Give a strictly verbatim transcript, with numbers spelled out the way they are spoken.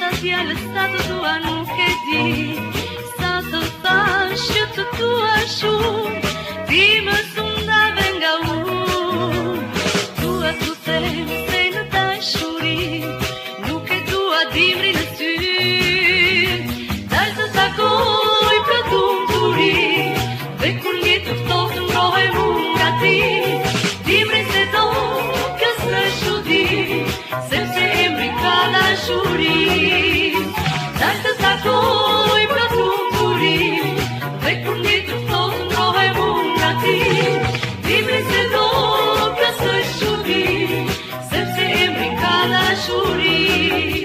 fjalë sa të tua nuk e di, sa të thash që të tua shumë, ti më sundave nga unë. Dua të them se në dashuri nuk e dua dimri në ty, dal të takoj për lumturi, dhe kur jetë të ftohtë ndrohem unë nga ti, dimri se do kës në shudi, sepse emri ka dashuri. Dal të takoj për lumturi, dhe kur jetë të ftohtë ndrohem unë nga ti, dimri se do kës në shudi, sepse emri ka dashuri.